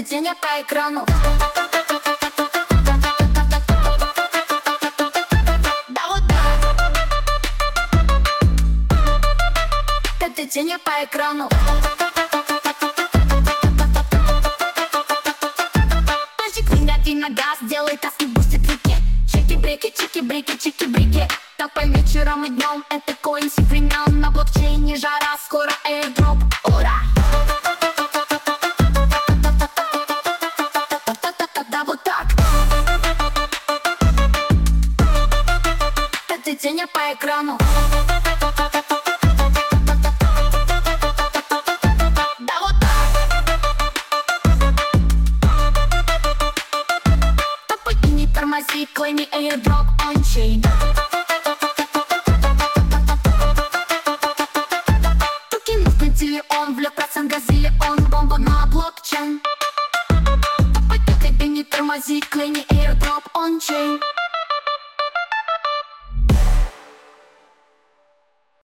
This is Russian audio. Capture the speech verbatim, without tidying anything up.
тени по экрану. Да вот так. Это тени по экрану. Мальчик, не на газ, делай таски, бустит вики. Чики-брики, чики-брики, чики-брики. Топай вечером и днем, это коинси времен. На блокчейне жара, скоро airdrop. Ура! Да вот так. Это тени по экрану. Да вот так. Топай и не тормози, клейми airdrop on-chain. Он влёг процент газелион, бомба на блокчейн. Топай, ты не тормози, клейми airdrop on-chain.